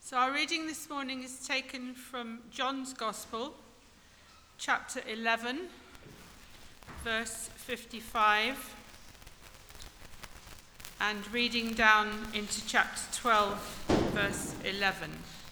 So our reading this morning is taken from John's Gospel, chapter 11, verse 55, and reading down into chapter 12, verse 11.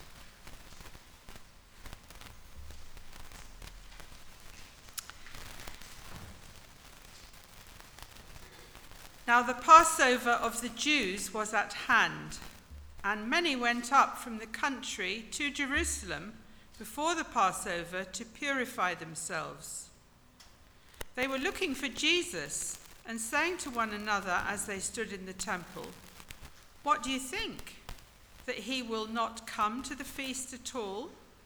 Now the Passover of the Jews was at hand, and many went up from the country to Jerusalem before the Passover to purify themselves. They were looking for Jesus and saying to one another as they stood in the temple, "What do you think? That he will not come to the feast at all?"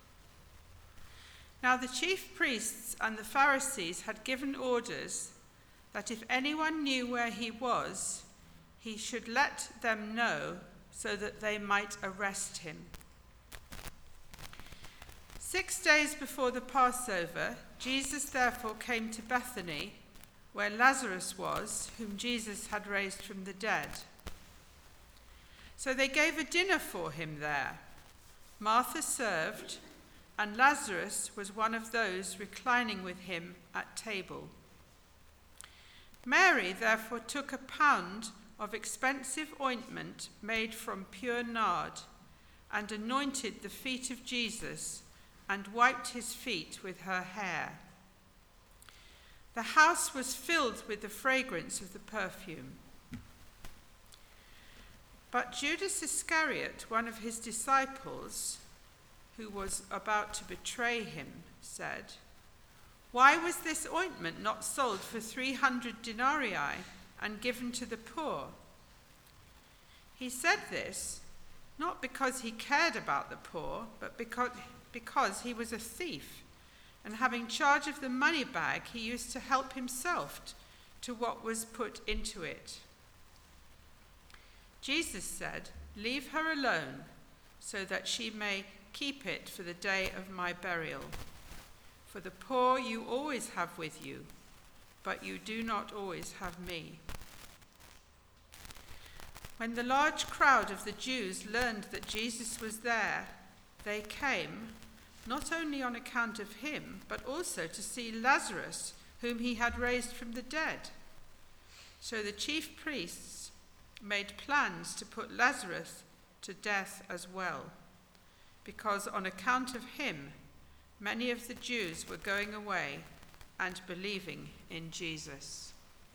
Now the chief priests and the Pharisees had given orders that if anyone knew where he was, he should let them know so that they might arrest him. 6 days before the Passover, Jesus therefore came to Bethany, where Lazarus was, whom Jesus had raised from the dead. So they gave a dinner for him there. Martha served, and Lazarus was one of those reclining with him at table. Mary therefore took a pound of expensive ointment made from pure nard, and anointed the feet of Jesus, and wiped his feet with her hair. The house was filled with the fragrance of the perfume. But Judas Iscariot, one of his disciples, who was about to betray him, said, "Why was this ointment not sold for 300 denarii and given to the poor?" He said this not because he cared about the poor, but because he was a thief, and having charge of the money bag, he used to help himself to what was put into it. Jesus said, "Leave her alone, so that she may keep it for the day of my burial. For the poor you always have with you, but you do not always have me." When the large crowd of the Jews learned that Jesus was there, they came, not only on account of him, but also to see Lazarus, whom he had raised from the dead. So the chief priests made plans to put Lazarus to death as well, because on account of him, many of the Jews were going away and believing in Jesus.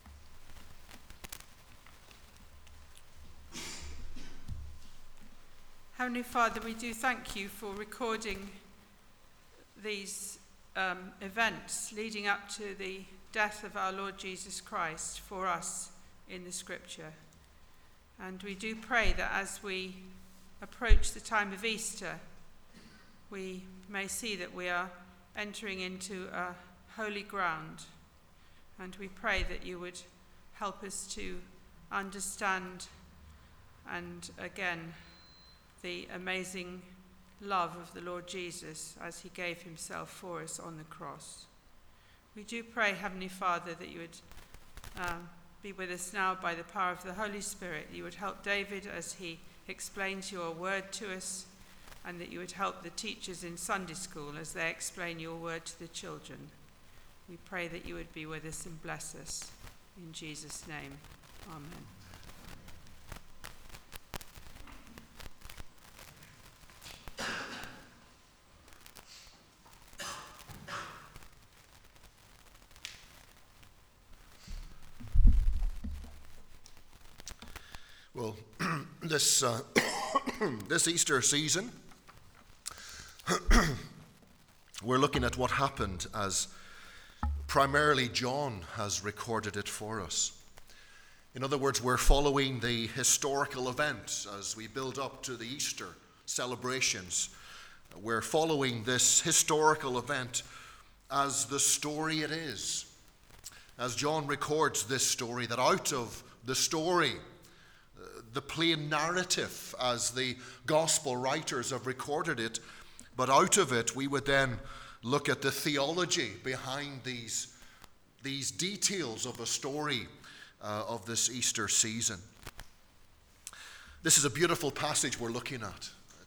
Heavenly Father, we do thank you for recording these events leading up to the death of our Lord Jesus Christ for us in the Scripture. And we do pray that as we approach the time of Easter, we may see that we are entering into a holy ground. And we pray that you would help us to understand, and again, the amazing love of the Lord Jesus as he gave himself for us on the cross. We do pray, Heavenly Father, that you would be with us now by the power of the Holy Spirit. You would help David as he explains your word to us, and that you would help the teachers in Sunday school as they explain your word to the children. We pray that you would be with us and bless us. In Jesus' name, amen. Well, this Easter season, we're looking at what happened as primarily John has recorded it for us. In other words, we're following the historical event as we build up to the Easter celebrations. We're following this historical event as the story it is. As John records this story, that out of the story, the plain narrative as the gospel writers have recorded it, but out of it we would then look at the theology behind these details of a story of this Easter season. This is a beautiful passage we're looking at. It's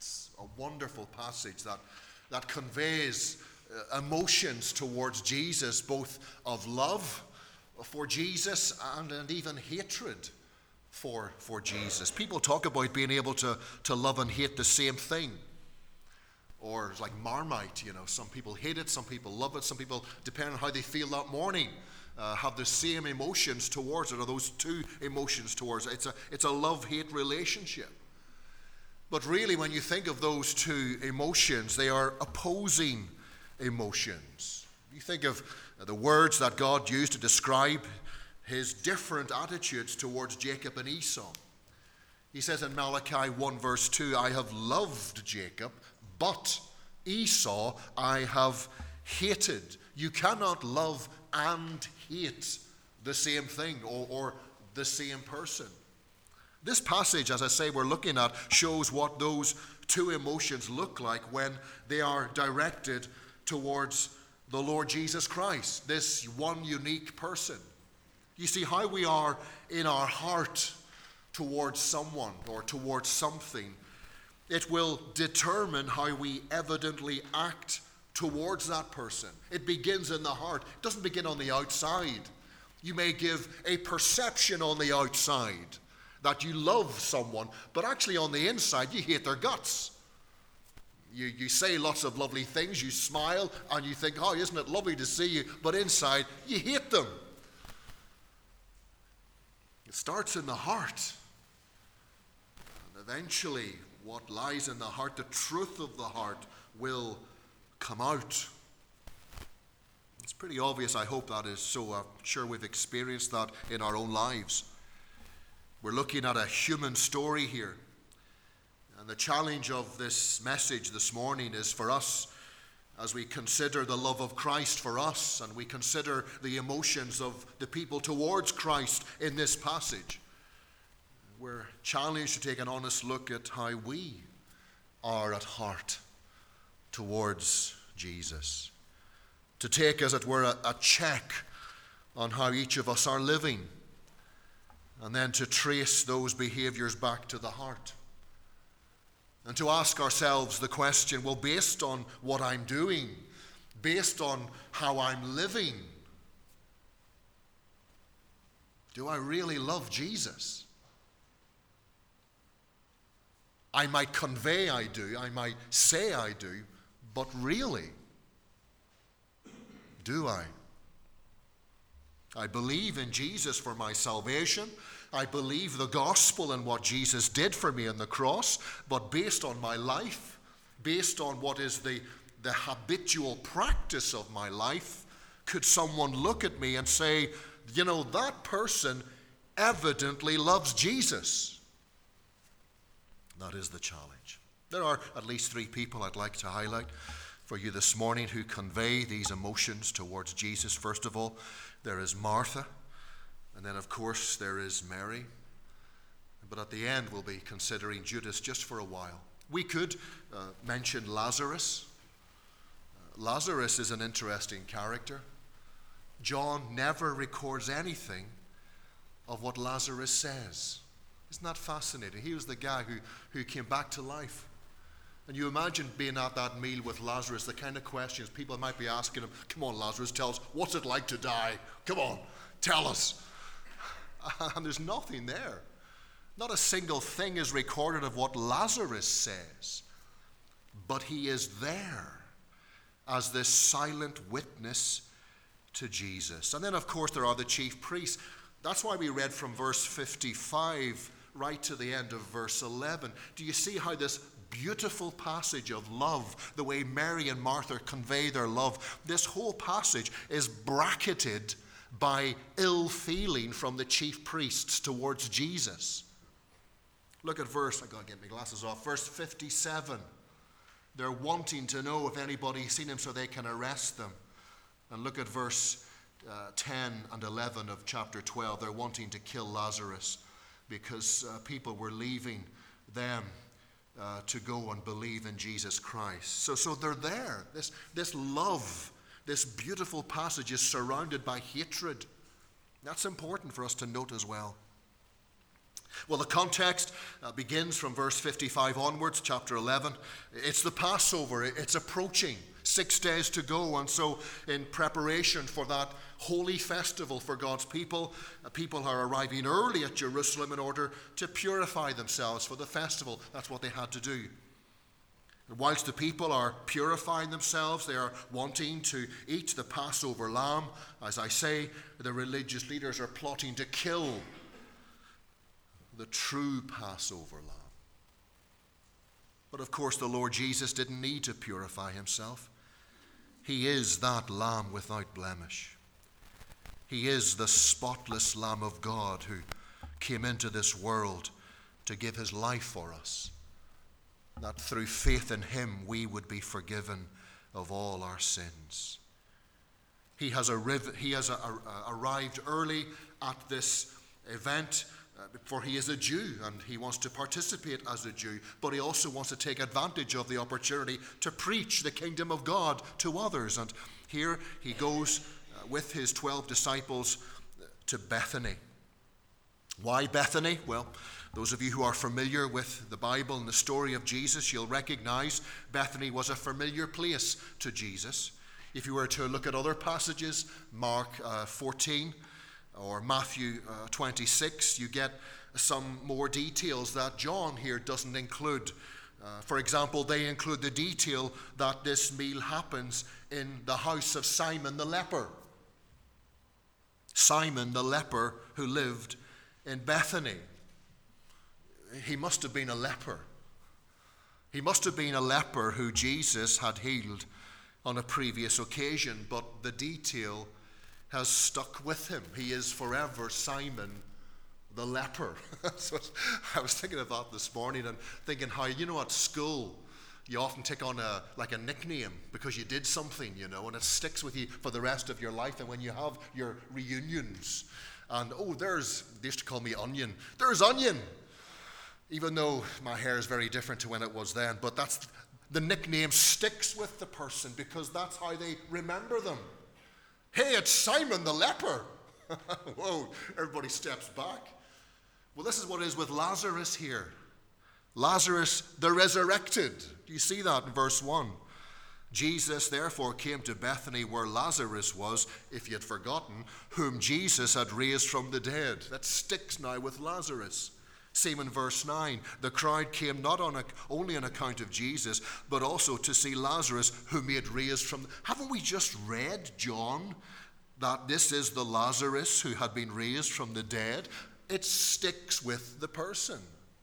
a wonderful passage that conveys emotions towards Jesus, both of love for Jesus and even hatred for Jesus. People talk about being able to love and hate the same thing. Or it's like Marmite, some people hate it, some people love it, some people, depending on how they feel that morning, have the same emotions towards it, or those two emotions towards it. It's a love-hate relationship. But really, when you think of those two emotions, they are opposing emotions. You think of the words that God used to describe his different attitudes towards Jacob and Esau. He says in Malachi 1 verse 2, I have loved Jacob, but Esau I have hated. You cannot love and hate the same thing or the same person. This passage, as I say, we're looking at shows what those two emotions look like when they are directed towards the Lord Jesus Christ, this one unique person. You see, how we are in our heart towards someone or towards something, it will determine how we evidently act towards that person. It begins in the heart. It doesn't begin on the outside. You may give a perception on the outside that you love someone, but actually on the inside you hate their guts. You say lots of lovely things, you smile, and you think, oh, isn't it lovely to see you? But inside, you hate them. It starts in the heart. And eventually, what lies in the heart, the truth of the heart, will come out. It's pretty obvious, I hope that is so. I'm sure we've experienced that in our own lives. We're looking at a human story here. And the challenge of this message this morning is for us, as we consider the love of Christ for us and we consider the emotions of the people towards Christ in this passage, we're challenged to take an honest look at how we are at heart towards Jesus. To take, as it were, a check on how each of us are living, and then to trace those behaviors back to the heart. And to ask ourselves the question, well, based on what I'm doing, based on how I'm living, do I really love Jesus? I might convey I do, I might say I do, but really, do I? I believe in Jesus for my salvation. I believe the gospel and what Jesus did for me on the cross, but based on my life, based on what is the habitual practice of my life, could someone look at me and say, that person evidently loves Jesus? That is the challenge. There are at least three people I'd like to highlight for you this morning who convey these emotions towards Jesus. First of all, there is Martha. And then, of course, there is Mary. But at the end, we'll be considering Judas just for a while. We could mention Lazarus. Lazarus is an interesting character. John never records anything of what Lazarus says. Isn't that fascinating? He was the guy who came back to life. And you imagine being at that meal with Lazarus, the kind of questions people might be asking him. Come on, Lazarus, tell us, what's it like to die? Come on, tell us. And there's nothing there. Not a single thing is recorded of what Lazarus says. But he is there as this silent witness to Jesus. And then, of course, there are the chief priests. That's why we read from verse 55 right to the end of verse 11. Do you see how this beautiful passage of love, the way Mary and Martha convey their love, this whole passage is bracketed by ill feeling from the chief priests towards Jesus. Look at I've got to get my glasses off, verse 57. They're wanting to know if anybody's seen him so they can arrest them. And look at verse 10 and 11 of chapter 12. They're wanting to kill Lazarus because people were leaving them to go and believe in Jesus Christ. So they're there. This love, this beautiful passage is surrounded by hatred. That's important for us to note as well. Well, the context begins from verse 55 onwards, chapter 11. It's the Passover. It's approaching, 6 days to go. And so in preparation for that holy festival for God's people, people are arriving early at Jerusalem in order to purify themselves for the festival. That's what they had to do. And whilst the people are purifying themselves, they are wanting to eat the Passover lamb. As I say, the religious leaders are plotting to kill the true Passover lamb. But of course, the Lord Jesus didn't need to purify himself. He is that lamb without blemish. He is the spotless Lamb of God who came into this world to give his life for us, that through faith in him we would be forgiven of all our sins. He has arrived early at this event, for he is a Jew and he wants to participate as a Jew, but he also wants to take advantage of the opportunity to preach the kingdom of God to others. And here he goes with his 12 disciples to Bethany. Why Bethany? Well, those of you who are familiar with the Bible and the story of Jesus, you'll recognize Bethany was a familiar place to Jesus. If you were to look at other passages, Mark 14 or Matthew 26, you get some more details that John here doesn't include. For example, they include the detail that this meal happens in the house of Simon the leper. Simon the leper who lived in Bethany. He must have been a leper. He must have been a leper who Jesus had healed on a previous occasion, but the detail has stuck with him. He is forever Simon the leper. So I was thinking of that this morning and thinking how, at school, you often take on a nickname because you did something, and it sticks with you for the rest of your life. And when you have your reunions, and they used to call me Onion. There's Onion! Even though my hair is very different to when it was then, but that's the nickname sticks with the person because that's how they remember them. Hey, it's Simon the leper. Whoa, everybody steps back. Well, this is what it is with Lazarus here. Lazarus, the resurrected. Do you see that in verse 1? Jesus therefore came to Bethany where Lazarus was, if you had forgotten, whom Jesus had raised from the dead. That sticks now with Lazarus. Same in verse 9. The crowd came not only on account of Jesus, but also to see Lazarus, whom he had raised from. Haven't we just read, John, that this is the Lazarus who had been raised from the dead? It sticks with the person.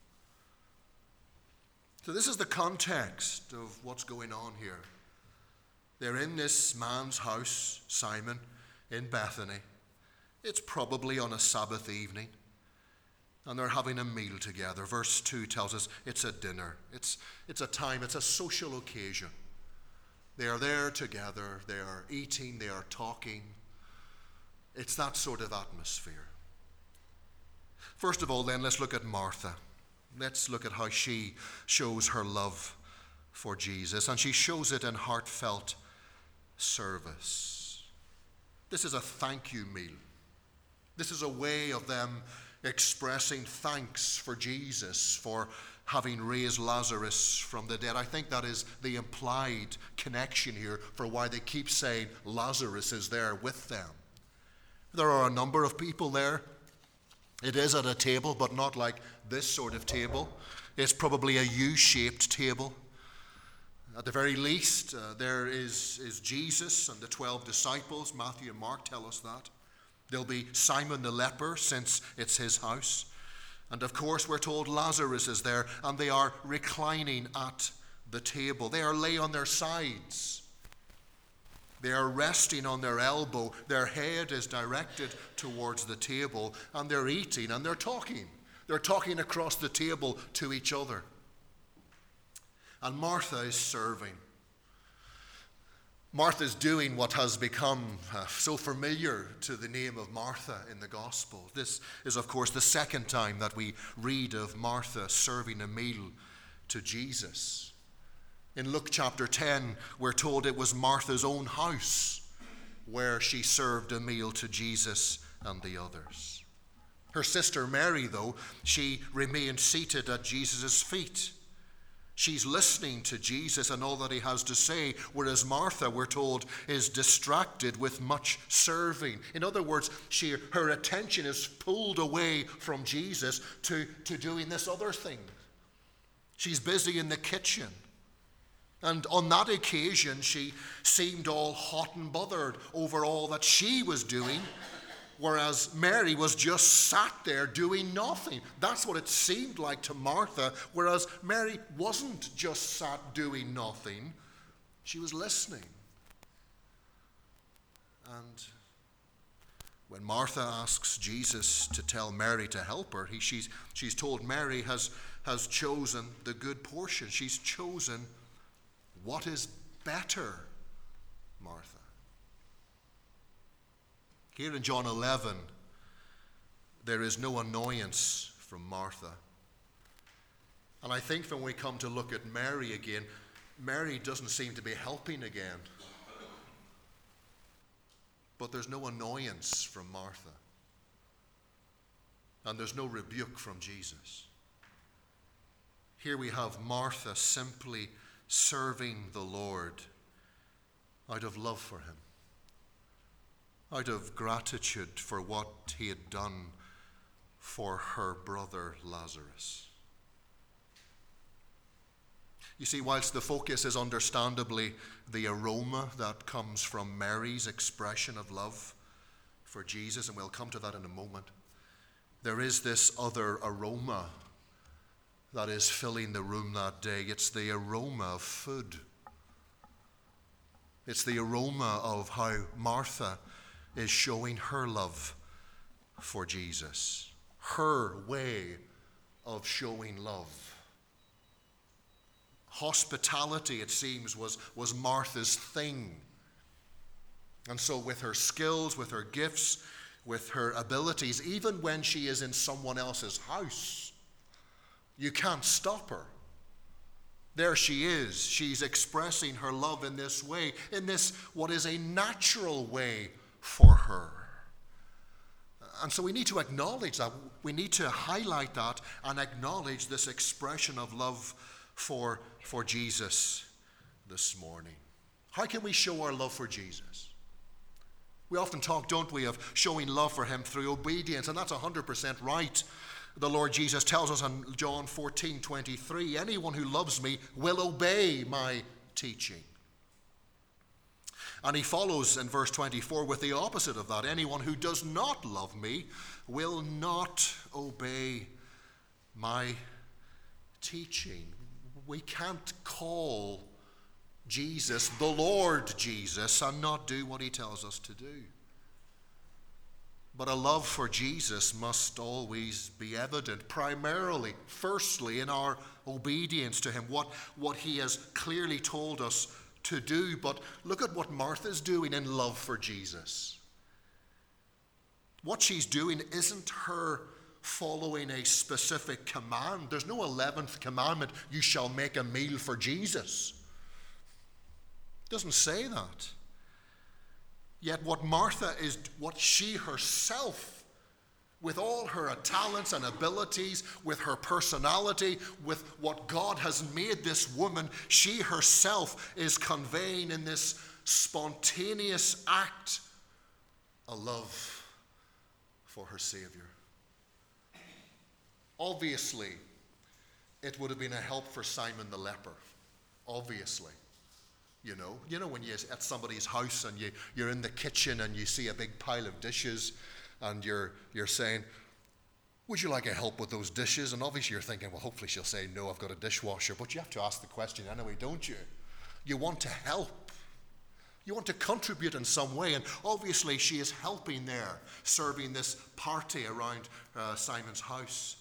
So this is the context of what's going on here. They're in this man's house, Simon, in Bethany. It's probably on a Sabbath evening. And they're having a meal together. Verse 2 tells us it's a dinner. It's a time, it's a social occasion. They are there together. They are eating, they are talking. It's that sort of atmosphere. First of all, then, let's look at Martha. Let's look at how she shows her love for Jesus. And she shows it in heartfelt service. This is a thank you meal. This is a way of them expressing thanks for Jesus for having raised Lazarus from the dead. I think that is the implied connection here for why they keep saying Lazarus is there with them. There are a number of people there. It is at a table, but not like this sort of table. It's probably a U-shaped table. At the very least, there is Jesus and the 12 disciples. Matthew and Mark tell us that. There'll be Simon the leper, since it's his house. And of course, we're told Lazarus is there, and they are reclining at the table. They are lay on their sides. They are resting on their elbow. Their head is directed towards the table, and they're eating and they're talking. They're talking across the table to each other. And Martha is serving. Martha's doing what has become so familiar to the name of Martha in the Gospel. This is, of course, the second time that we read of Martha serving a meal to Jesus. In Luke chapter 10, we're told it was Martha's own house where she served a meal to Jesus and the others. Her sister Mary, though, she remained seated at Jesus' feet. She's listening to Jesus and all that he has to say, whereas Martha, we're told, is distracted with much serving. In other words, her attention is pulled away from Jesus to doing this other thing. She's busy in the kitchen. And on that occasion, she seemed all hot and bothered over all that she was doing, whereas Mary was just sat there doing nothing. That's what it seemed like to Martha, whereas Mary wasn't just sat doing nothing. She was listening. And when Martha asks Jesus to tell Mary to help her, she's told Mary has chosen the good portion. She's chosen what is better, Martha. Here in John 11, there is no annoyance from Martha. And I think when we come to look at Mary again, Mary doesn't seem to be helping again. But there's no annoyance from Martha. And there's no rebuke from Jesus. Here we have Martha simply serving the Lord out of love for him, out of gratitude for what he had done for her brother Lazarus. You see, whilst the focus is understandably the aroma that comes from Mary's expression of love for Jesus, and we'll come to that in a moment, there is this other aroma that is filling the room that day. It's the aroma of food. It's the aroma of how Martha is showing her love for Jesus. Her way of showing love. Hospitality, it seems, was Martha's thing. And so with her skills, with her gifts, with her abilities, even when she is in someone else's house, you can't stop her. There she is. She's expressing her love in this way, in this what is a natural way for her. And so we need to acknowledge that. We need to highlight that and acknowledge this expression of love for Jesus this morning. How can we show our love for Jesus? We often talk, don't we, of showing love for him through obedience, and that's 100% right. The Lord Jesus tells us in John 14:23, anyone who loves me will obey my teaching. And he follows in verse 24 with the opposite of that. Anyone who does not love me will not obey my teaching. We can't call Jesus the Lord Jesus and not do what he tells us to do. But a love for Jesus must always be evident, primarily, firstly, in our obedience to him, what he has clearly told us to do. But look at what Martha's doing in love for Jesus. What she's doing isn't her following a specific command. There's no 11th commandment, you shall make a meal for Jesus. It doesn't say that. Yet what Martha is, what she herself, with all her talents and abilities, with her personality, with what God has made this woman, she herself is conveying in this spontaneous act a love for her Savior. Obviously, it would have been a help for Simon the leper. Obviously. You know when you're at somebody's house and you're in the kitchen and you see a big pile of dishes and you're saying, would you like a help with those dishes? And obviously you're thinking, well, hopefully she'll say, no, I've got a dishwasher. But you have to ask the question anyway, don't you? You want to help. You want to contribute in some way. And obviously she is helping there, serving this party around Simon's house.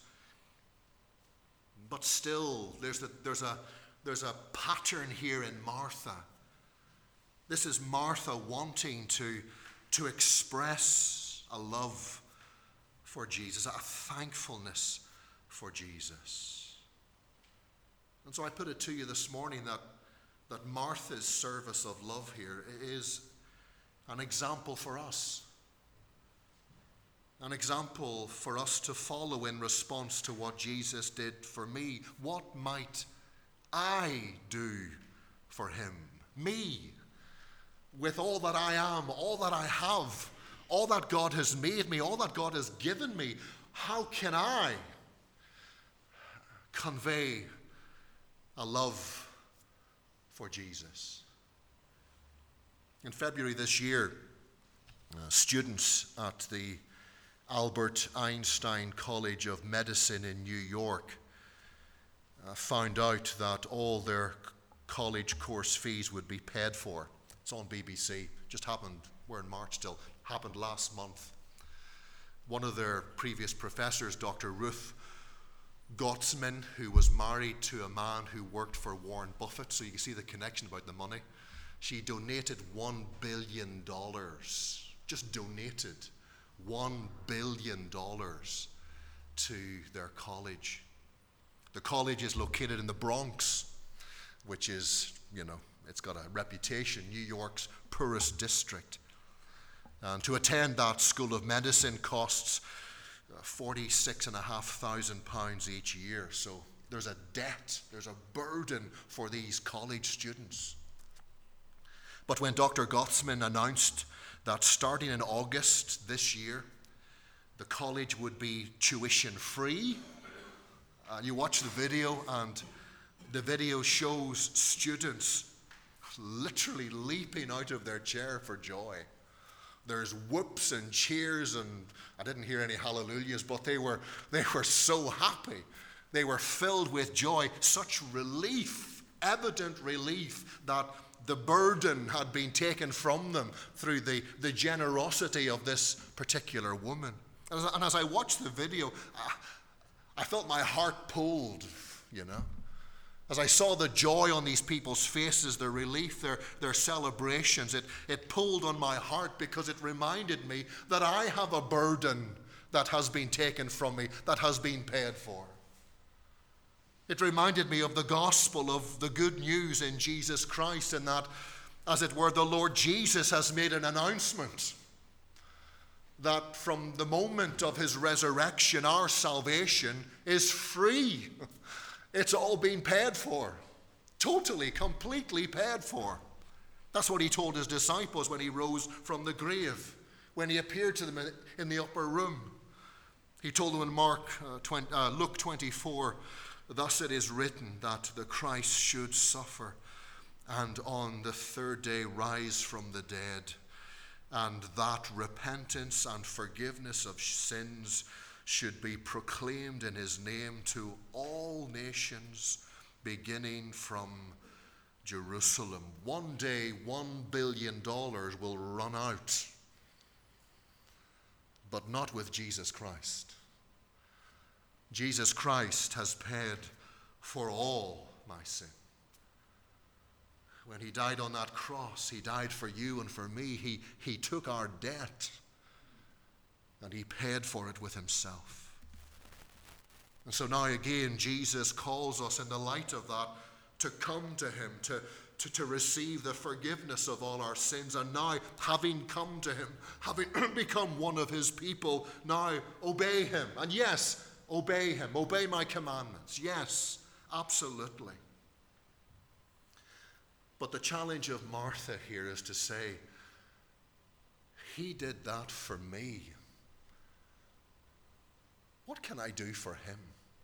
But still, there's a pattern here in Martha. This is Martha wanting to express a love for Jesus, a thankfulness for Jesus. And so I put it to you this morning that Martha's service of love here is an example for us. an example for us to follow in response to what Jesus did for me. What might I do for him? Me, with all that I am, all that I have, all that God has made me, all that God has given me. How can I convey a love for Jesus? In February this year, students at the Albert Einstein College of Medicine in New York found out that all their college course fees would be paid for. It's on BBC. Just happened, we're in March still, happened last month. One of their previous professors, Dr. Ruth Gottsman, who was married to a man who worked for Warren Buffett, so you can see the connection about the money. She donated $1 billion, just donated $1 billion to their college. The college is located in the Bronx, which is, it's got a reputation, New York's poorest district. And to attend that school of medicine costs £46,500 each year. So there's a debt, there's a burden for these college students. But when Dr. Gottsman announced that starting in August this year, the college would be tuition free, and you watch the video, and the video shows students literally leaping out of their chair for joy. There's whoops and cheers, and I didn't hear any hallelujahs, but they were so happy. They were filled with joy, such relief, evident relief that the burden had been taken from them through the generosity of this particular woman. And as I watched the video, I felt my heart pulled, As I saw the joy on these people's faces, their relief, their celebrations, it pulled on my heart because it reminded me that I have a burden that has been taken from me, that has been paid for. It reminded me of the gospel, of the good news in Jesus Christ, and that, as it were, the Lord Jesus has made an announcement that from the moment of his resurrection, our salvation is free. It's all been paid for. Totally, completely paid for. That's what he told his disciples when he rose from the grave, when he appeared to them in the upper room. He told them in Luke 24, "Thus it is written that the Christ should suffer and on the third day rise from the dead, and that repentance and forgiveness of sins should be proclaimed in his name to all nations, beginning from Jerusalem." One day, $1 billion will run out, but not with Jesus Christ. Jesus Christ has paid for all my sin. When he died on that cross, he died for you and for me. He took our debt and he paid for it with himself. And so now again, Jesus calls us in the light of that to come to him, to receive the forgiveness of all our sins. And now, having come to him, having become one of his people, now obey him. And yes, obey him. Obey my commandments. Yes, absolutely. But the challenge of Martha here is to say, he did that for me. What can I do for him?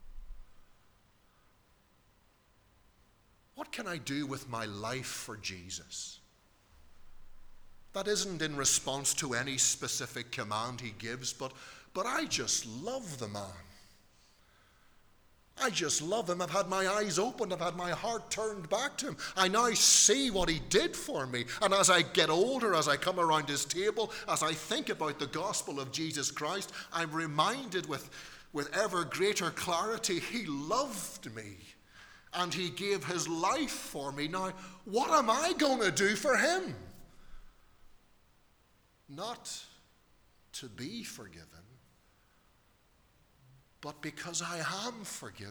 What can I do with my life for Jesus? That isn't in response to any specific command he gives, but I just love the man. I just love him. I've had my eyes opened. I've had my heart turned back to him. I now see what he did for me. And as I get older, as I come around his table, as I think about the gospel of Jesus Christ, I'm reminded with ever greater clarity, he loved me and he gave his life for me. Now, what am I going to do for him? Not to be forgiven, but because I am forgiven.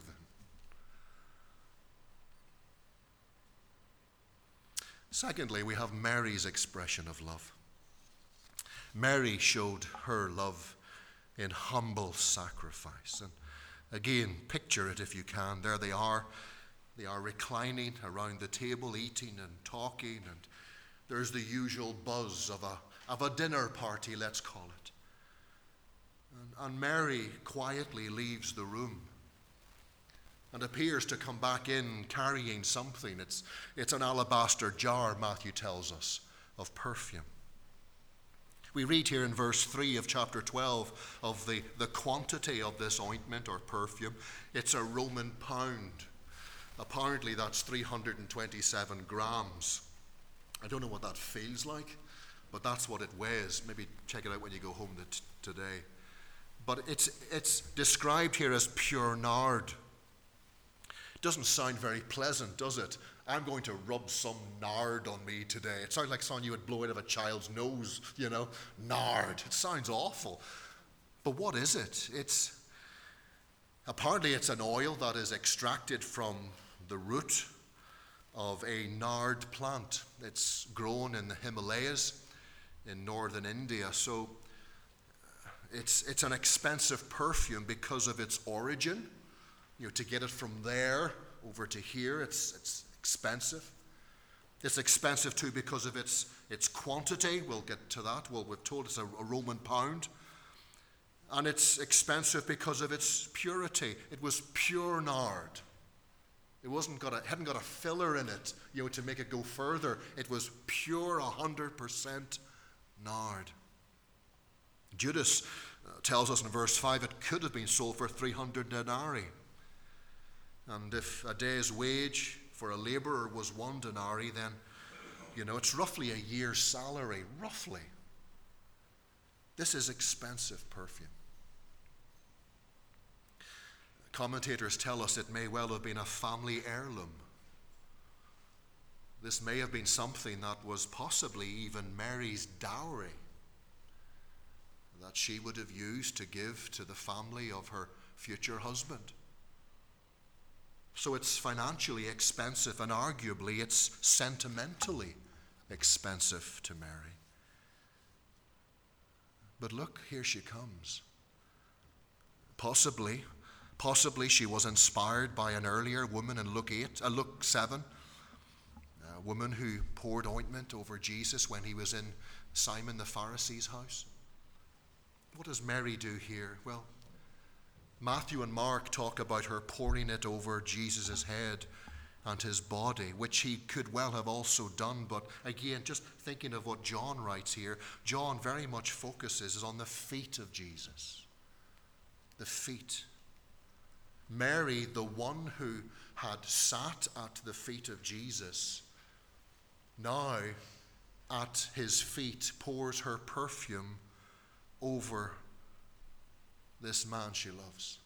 Secondly, we have Mary's expression of love. Mary showed her love in humble sacrifice. And again, picture it if you can. There they are. They are reclining around the table, eating and talking, and there's the usual buzz of a dinner party, let's call it. And Mary quietly leaves the room and appears to come back in carrying something. It's an alabaster jar, Matthew tells us, of perfume. We read here in verse 3 of chapter 12 of the quantity of this ointment or perfume. It's a Roman pound. Apparently that's 327 grams. I don't know what that feels like, but that's what it weighs. Maybe check it out when you go home today. But it's described here as pure nard. Doesn't sound very pleasant, does it? I'm going to rub some nard on me today. It sounds like something you would blow out of a child's nose, nard. It sounds awful. But what is it? Apparently it's an oil that is extracted from the root of a nard plant. It's grown in the Himalayas in northern India. So it's an expensive perfume because of its origin. To get it from there over to here, it's expensive. It's expensive too because of its quantity. We'll get to that. Well, we're told it's a Roman pound. And it's expensive because of its purity. It was pure nard. It hadn't got a filler in it, to make it go further. It was pure 100% nard. Judas tells us in verse 5 it could have been sold for 300 denarii. And if a day's wage for a laborer was 1 denarii, then, it's roughly a year's salary, roughly. This is expensive perfume. Commentators tell us it may well have been a family heirloom. This may have been something that was possibly even Mary's dowry that she would have used to give to the family of her future husband. So it's financially expensive, and arguably it's sentimentally expensive to Mary. But look, here she comes. Possibly she was inspired by an earlier woman in Luke 7, a woman who poured ointment over Jesus when he was in Simon the Pharisee's house. What does Mary do here? Well, Matthew and Mark talk about her pouring it over Jesus' head and his body, which he could well have also done. But again, just thinking of what John writes here, John very much focuses on the feet of Jesus. The feet. Mary, the one who had sat at the feet of Jesus, now at his feet pours her perfume over this man she loves.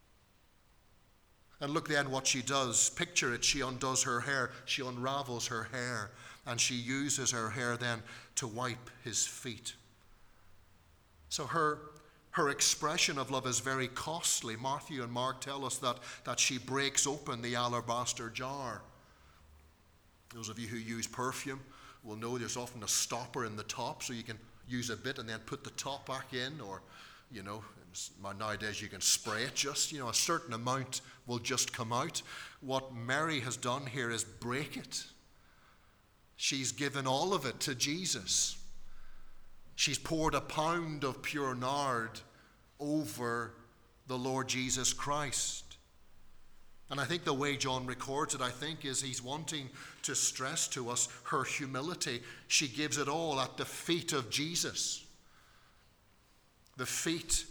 And look then what she does. Picture it. She undoes her hair. She unravels her hair. And she uses her hair then to wipe his feet. So her expression of love is very costly. Matthew and Mark tell us that she breaks open the alabaster jar. Those of you who use perfume will know there's often a stopper in the top, so you can use a bit and then put the top back in, or nowadays you can spray it just, a certain amount will just come out. What Mary has done here is break it. She's given all of it to Jesus. She's poured a pound of pure nard over the Lord Jesus Christ. And I think the way John records it, is he's wanting to stress to us her humility. She gives it all at the feet of Jesus. The feet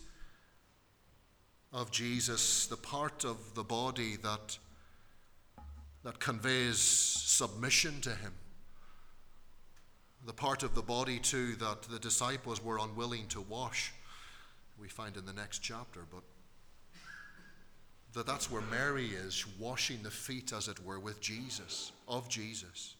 of Jesus, the part of the body that conveys submission to him. The part of the body, too, that the disciples were unwilling to wash. We find in the next chapter, but that's where Mary is, washing the feet, as it were, with Jesus, of Jesus.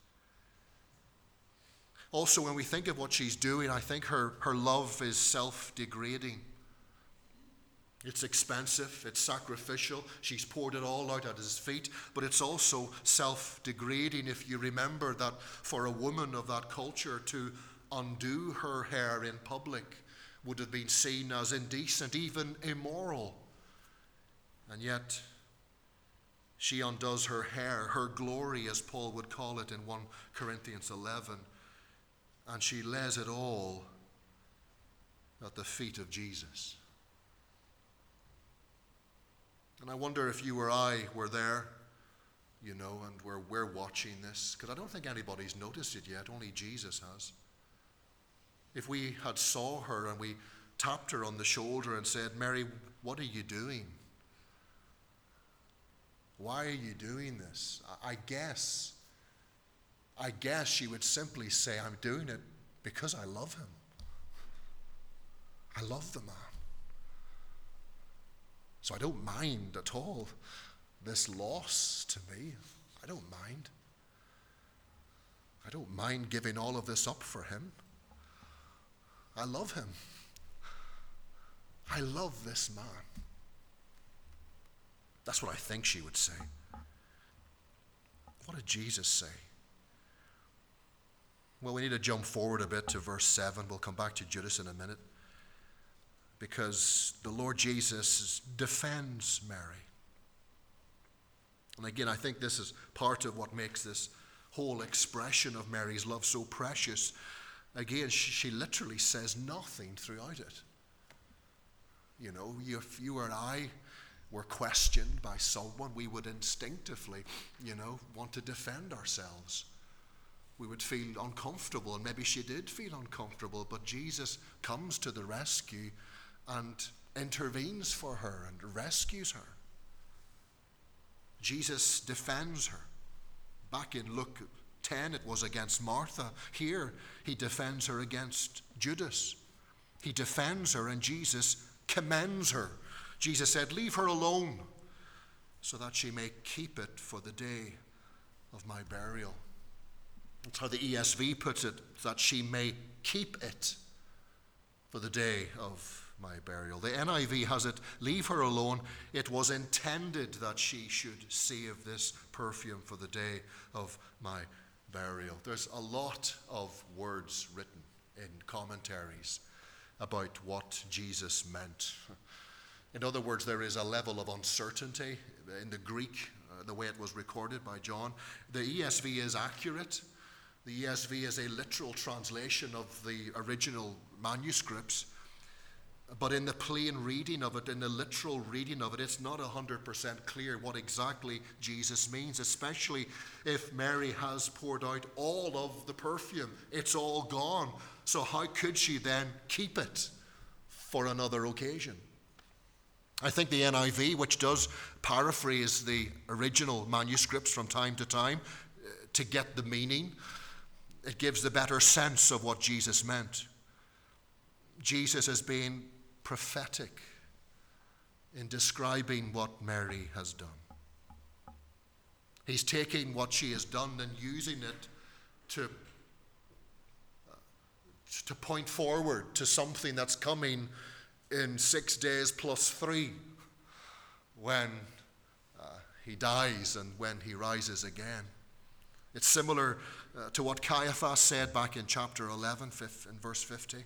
Also, when we think of what she's doing, I think her love is self-degrading. It's expensive, it's sacrificial. She's poured it all out at his feet, but it's also self-degrading. If you remember that for a woman of that culture to undo her hair in public would have been seen as indecent, even immoral. And yet, she undoes her hair, her glory, as Paul would call it in 1 Corinthians 11, and she lays it all at the feet of Jesus. And I wonder if you or I were there, and we're watching this, because I don't think anybody's noticed it yet, only Jesus has. If we had saw her and we tapped her on the shoulder and said, "Mary, what are you doing? Why are you doing this?" I guess she would simply say, "I'm doing it because I love him. I love the man. So I don't mind at all this loss to me. I don't mind. I don't mind giving all of this up for him. I love him. I love this man." That's what I think she would say. What did Jesus say? Well, we need to jump forward a bit to verse 7. We'll come back to Judas in a minute. Because the Lord Jesus defends Mary. And again, I think this is part of what makes this whole expression of Mary's love so precious. Again, she literally says nothing throughout it. If you or I were questioned by someone, we would instinctively, want to defend ourselves. We would feel uncomfortable, and maybe she did feel uncomfortable, but Jesus comes to the rescue and intervenes for her and rescues her. Jesus defends her. Back in Luke 10, it was against Martha. Here, he defends her against Judas. He defends her, and Jesus commends her. Jesus said, "Leave her alone, so that she may keep it for the day of my burial." That's how the ESV puts it, that she may keep it for the day of my burial. The NIV has it, "Leave her alone. It was intended that she should save this perfume for the day of my burial." There's a lot of words written in commentaries about what Jesus meant. In other words, there is a level of uncertainty in the Greek, the way it was recorded by John. The ESV is accurate. The ESV is a literal translation of the original manuscripts. But in the plain reading of it, in the literal reading of it, it's not 100% clear what exactly Jesus means, especially if Mary has poured out all of the perfume. It's all gone. So how could she then keep it for another occasion? I think the NIV, which does paraphrase the original manuscripts from time to time to get the meaning, it gives the better sense of what Jesus meant. Jesus is being prophetic in describing what Mary has done. He's taking what she has done and using it to point forward to something that's coming in 6 days plus 3, when he dies and when he rises again. It's similar to what Caiaphas said back in chapter 11, in verse 50.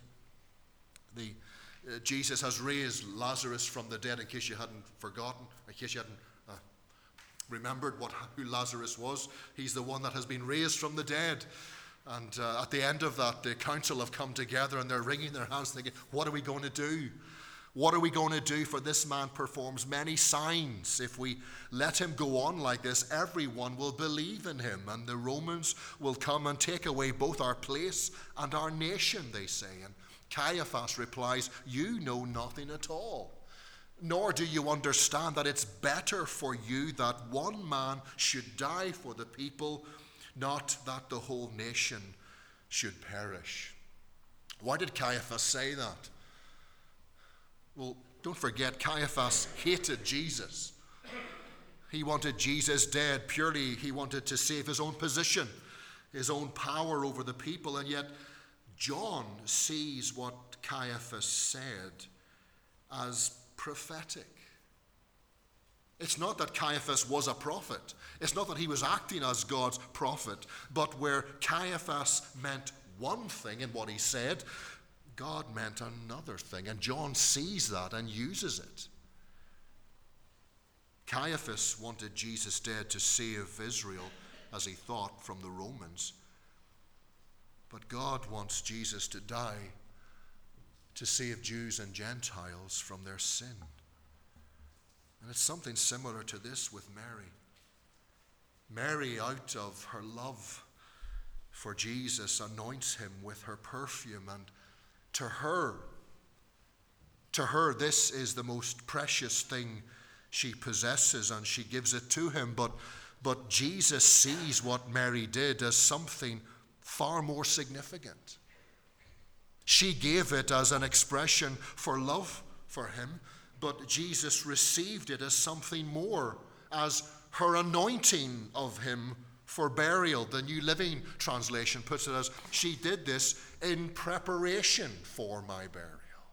Jesus has raised Lazarus from the dead, in case you hadn't forgotten, in case you hadn't remembered who Lazarus was. He's the one that has been raised from the dead. And at the end of that, the council have come together and they're wringing their hands thinking, what are we going to do? What are we going to do? For this man performs many signs. If we let him go on like this, everyone will believe in him, and the Romans will come and take away both our place and our nation, they say. And Caiaphas replies, "You know nothing at all, nor do you understand that it's better for you that one man should die for the people, not that the whole nation should perish." Why did Caiaphas say that? Well, don't forget, Caiaphas hated Jesus. He wanted Jesus dead. Purely, he wanted to save his own position, his own power over the people. And yet, John sees what Caiaphas said as prophetic. It's not that Caiaphas was a prophet. It's not that he was acting as God's prophet. But where Caiaphas meant one thing in what he said, God meant another thing, and John sees that and uses it. Caiaphas wanted Jesus dead to save Israel, as he thought, from the Romans. But God wants Jesus to die to save Jews and Gentiles from their sin. And it's something similar to this with Mary. Mary, out of her love for Jesus, anoints him with her perfume, and to her, this is the most precious thing she possesses, and she gives it to him. But Jesus sees what Mary did as something far more significant. She gave it as an expression for love for him, but Jesus received it as something more, as her anointing of him for burial. The New Living Translation puts it as, she did this in preparation for my burial.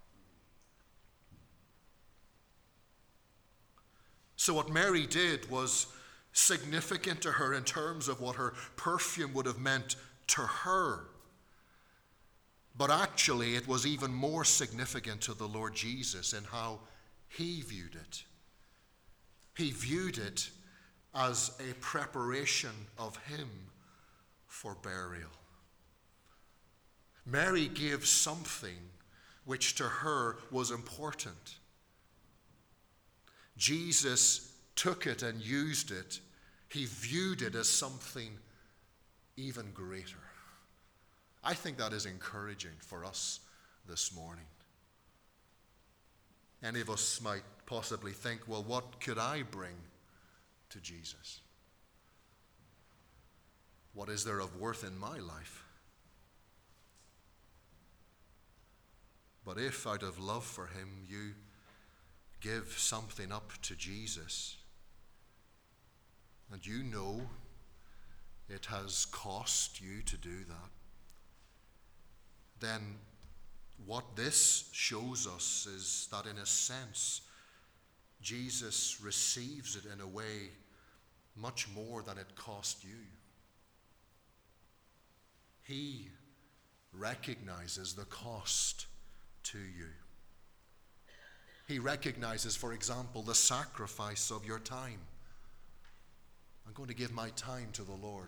So what Mary did was significant to her in terms of what her perfume would have meant to her. But actually, it was even more significant to the Lord Jesus in how he viewed it. He viewed it as a preparation of him for burial. Mary gave something which to her was important. Jesus took it and used it. He viewed it as something even greater. I think that is encouraging for us this morning. Any of us might possibly think, well, what could I bring to Jesus? What is there of worth in my life? But if out of love for him you give something up to Jesus, and you know it has cost you to do that, then what this shows us is that in a sense, Jesus receives it in a way much more than it cost you. He recognizes the cost to you. He recognizes, for example, the sacrifice of your time. I'm going to give my time to the Lord.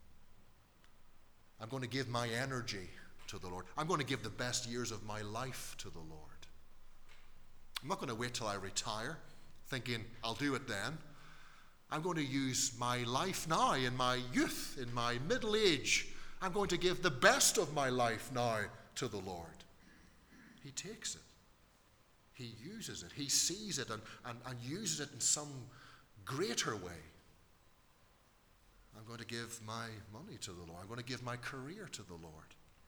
I'm going to give my energy to the Lord. I'm going to give the best years of my life to the Lord. I'm not going to wait till I retire, thinking I'll do it then. I'm going to use my life now, in my youth, in my middle age. I'm going to give the best of my life now to the Lord. He takes it. He uses it. He sees it and uses it in some greater way. I'm going to give my money to the Lord. I'm going to give my career to the Lord.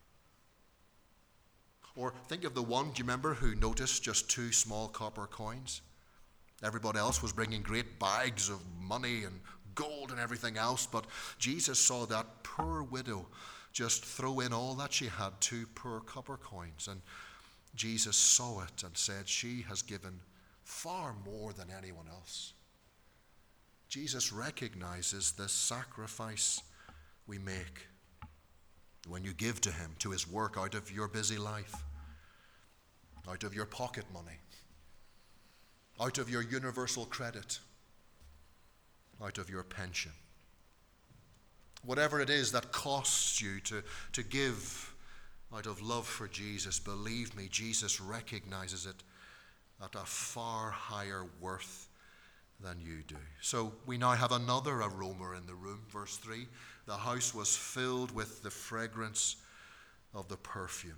Or think of the one, do you remember, who noticed just 2 small copper coins? Everybody else was bringing great bags of money and gold and everything else, but Jesus saw that poor widow just throw in all that she had, 2 poor copper coins. And Jesus saw it and said, she has given far more than anyone else. Jesus recognizes the sacrifice we make when you give to him, to his work, out of your busy life, out of your pocket money, out of your universal credit, out of your pension. Whatever it is that costs you to give out of love for Jesus, believe me, Jesus recognizes it at a far higher worth than you do. So we now have another aroma in the room. Verse 3, the house was filled with the fragrance of the perfume.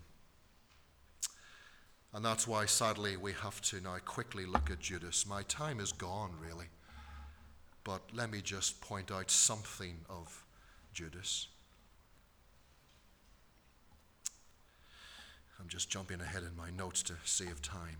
And that's why, sadly, we have to now quickly look at Judas. My time is gone, really. But let me just point out something of Judas. I'm just jumping ahead in my notes to save time.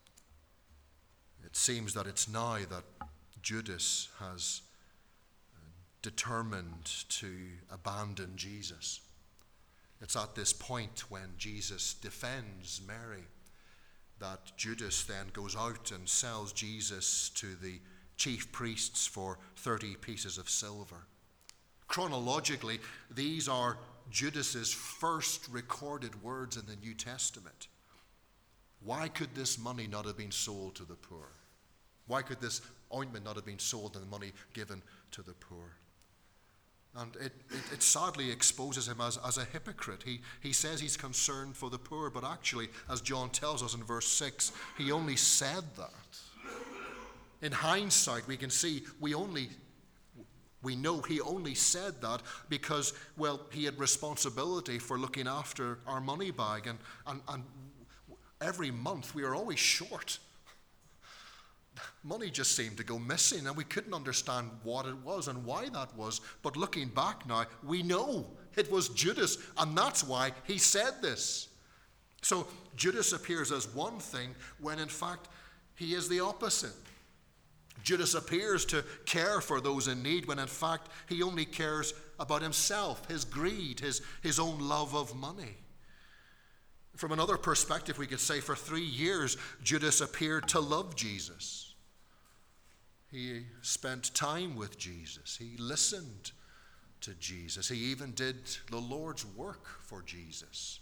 It seems that it's now that Judas has determined to abandon Jesus. It's at this point when Jesus defends Mary that Judas then goes out and sells Jesus to the chief priests for 30 pieces of silver. Chronologically, these are Judas's first recorded words in the New Testament. Why could this money not have been sold to the poor? Why could this ointment not have been sold and the money given to the poor? And it sadly exposes him as a hypocrite. He says he's concerned for the poor, but actually, as John tells us in verse 6, he only said that. In hindsight, we can see we know he only said that because, well, he had responsibility for looking after our money bag, and every month we are always short. Money just seemed to go missing, and we couldn't understand what it was and why that was. But looking back now, we know it was Judas, and that's why he said this. So Judas appears as one thing when in fact he is the opposite. Judas appears to care for those in need when in fact he only cares about himself, his greed, his own love of money. From another perspective, we could say for 3 years, Judas appeared to love Jesus. He spent time with Jesus. He listened to Jesus. He even did the Lord's work for Jesus.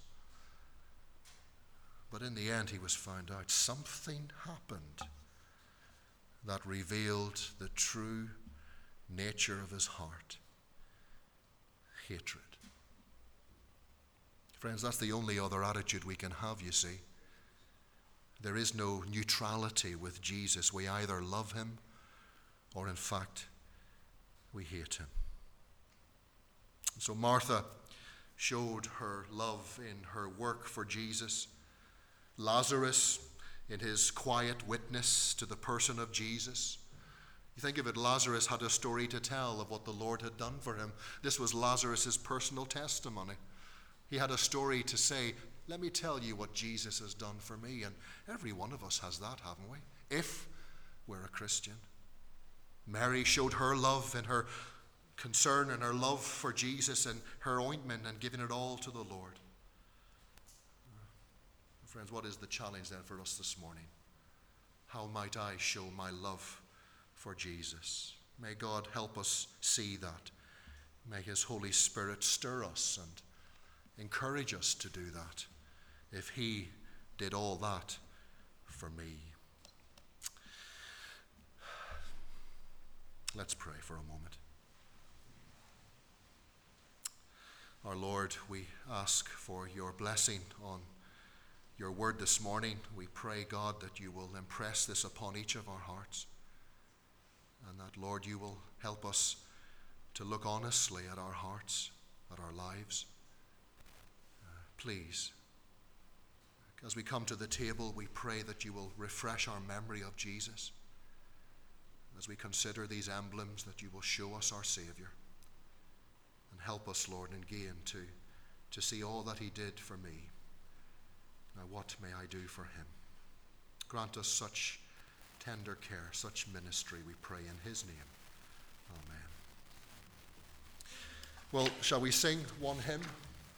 But in the end, he was found out. Something happened that revealed the true nature of his heart. Hatred. Friends, that's the only other attitude we can have, you see. There is no neutrality with Jesus. We either love him or in fact we hate him. So Martha showed her love in her work for Jesus. Lazarus in his quiet witness to the person of Jesus. You think of it, Lazarus had a story to tell of what the Lord had done for him. This was Lazarus' personal testimony. He had a story to say, let me tell you what Jesus has done for me. And every one of us has that, haven't we? If we're a Christian. Mary showed her love and her concern and her love for Jesus and her ointment and giving it all to the Lord. Friends, what is the challenge then for us this morning? How might I show my love for Jesus? May God help us see that. May his Holy Spirit stir us and encourage us to do that if he did all that for me. Let's pray for a moment. Our Lord, we ask for your blessing on your word this morning. We pray, God, that you will impress this upon each of our hearts, and that, Lord, you will help us to look honestly at our hearts, at our lives. Please, as we come to the table, we pray that you will refresh our memory of Jesus. As we consider these emblems, that you will show us our Savior and help us, Lord, again to see all that he did for me. Now, what may I do for him? Grant us such tender care, such ministry, we pray in his name. Amen. Well, shall we sing one hymn?